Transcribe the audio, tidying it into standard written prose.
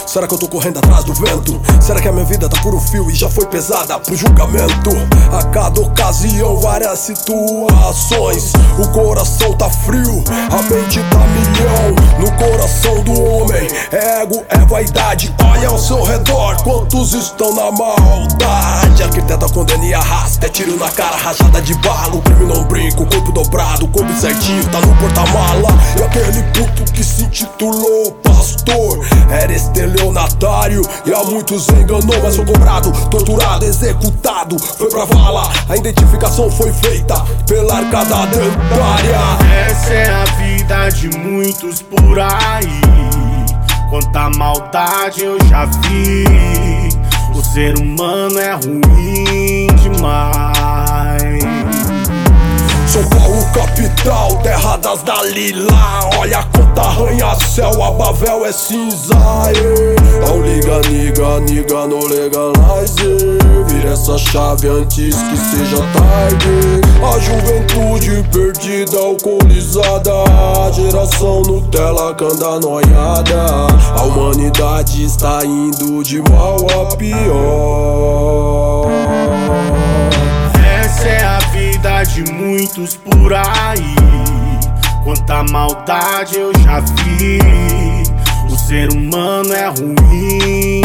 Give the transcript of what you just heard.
Será que eu tô correndo atrás do vento? Será que a minha vida tá por um fio e já foi pesada pro julgamento? A cada ocasião, várias situações. O coração tá frio, a mente tá milhão. No coração do homem, ego é vaidade. Olha ao seu redor, quantos estão na maldade? Arquiteta condena e arrasta, é tiro na cara, rajada de bala. O crime não brinca, o corpo dobrado, o corpo certinho, tá no porta-mala. E aquele puto que se intitulou pastor era estelionatário e a muitos enganou, mas foi cobrado, torturado, executado, foi pra vala. A identificação foi feita pela arcada dentária. Essa é a vida de muitos por aí. Quanta maldade eu já vi. O ser humano é ruim demais. São Paulo capital, terra das Dalila. Olha quanta arranha-céu, a Bavel é cinza. Não liga, niga, no legalize. Vira essa chave antes que seja tarde. A juventude perdida, alcoolizada. A geração Nutella que anda noiada. A humanidade está indo de mal a pior. Essa é a vida de muitos por aí. Quanta maldade eu já vi. O ser humano é ruim